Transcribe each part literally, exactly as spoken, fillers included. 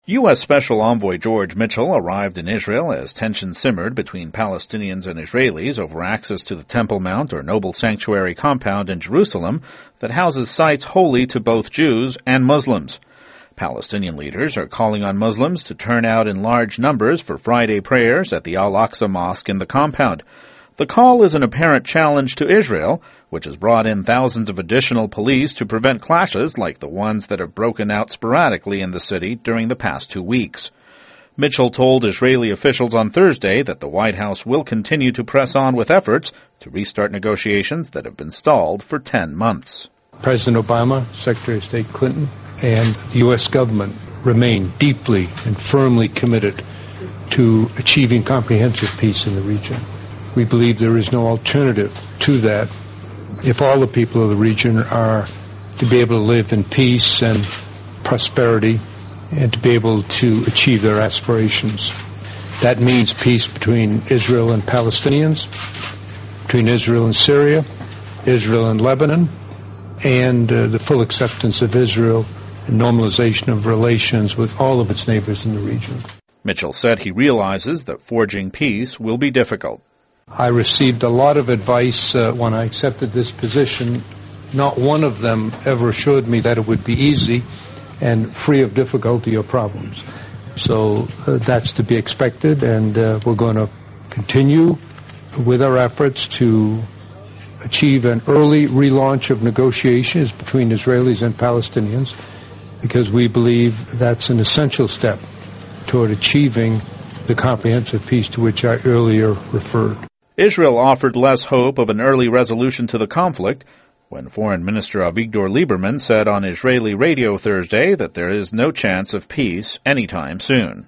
U S. Special Envoy George Mitchell arrived in Israel as tensions simmered between Palestinians and Israelis over access to the Temple Mount or Noble Sanctuary compound in Jerusalem that houses sites holy to both Jews and Muslims. Palestinian leaders are calling on Muslims to turn out in large numbers for Friday prayers at the Al-Aqsa Mosque in the compound. The call is an apparent challenge to Israel, which has brought in thousands of additional police to prevent clashes like the ones that have broken out sporadically in the city during the past two weeks. Mitchell told Israeli officials on Thursday that the White House will continue to press on with efforts to restart negotiations that have been stalled for ten months. President Obama, Secretary of State Clinton, and the U S government remain deeply and firmly committed to achieving comprehensive peace in the region. We believe there is no alternative to that if all the people of the region are to be able to live in peace and prosperity and to be able to achieve their aspirations. That means peace between Israel and Palestinians, between Israel and Syria, Israel and Lebanon, and uh, the full acceptance of Israel and normalization of relations with all of its neighbors in the region. Mitchell said he realizes that forging peace will be difficult. I received a lot of advice uh, when I accepted this position. Not one of them ever assured me that it would be easy and free of difficulty or problems. So uh, that's to be expected, and uh, we're going to continue with our efforts to achieve an early relaunch of negotiations between Israelis and Palestinians, because we believe that's an essential step toward achieving the comprehensive peace to which I earlier referred. Israel offered less hope of an early resolution to the conflict when Foreign Minister Avigdor Lieberman said on Israeli radio Thursday that there is no chance of peace anytime soon.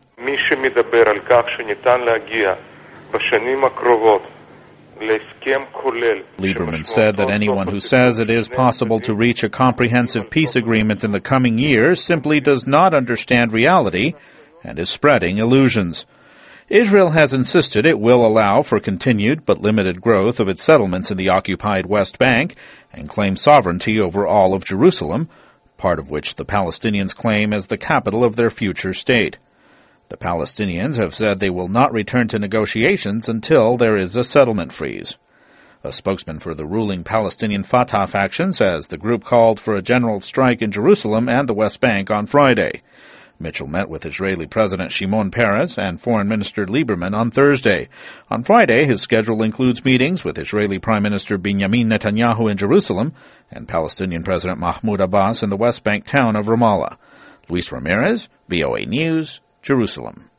Lieberman said that anyone who says it is possible to reach a comprehensive peace agreement in the coming years simply does not understand reality and is spreading illusions. Israel has insisted it will allow for continued but limited growth of its settlements in the occupied West Bank and claim sovereignty over all of Jerusalem, part of which the Palestinians claim as the capital of their future state. The Palestinians have said they will not return to negotiations until there is a settlement freeze. A spokesman for the ruling Palestinian Fatah faction says the group called for a general strike in Jerusalem and the West Bank on Friday. Mitchell met with Israeli President Shimon Peres and Foreign Minister Lieberman on Thursday. On Friday, his schedule includes meetings with Israeli Prime Minister Benjamin Netanyahu in Jerusalem and Palestinian President Mahmoud Abbas in the West Bank town of Ramallah. Luis Ramirez, V O A News, Jerusalem.